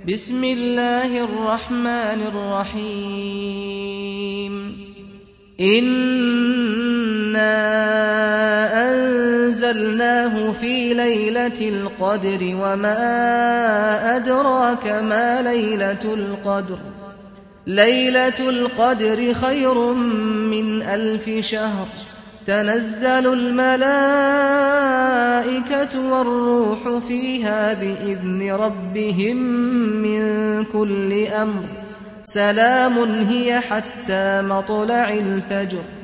بسم الله الرحمن الرحيم إنا أنزلناه في ليلة القدر وما أدراك ما ليلة القدر ليلة القدر خير من 1000 شهر تنزل الملائكة والروح فيها بإذن ربهم من كل أمر سلام هي حتى مطلع الفجر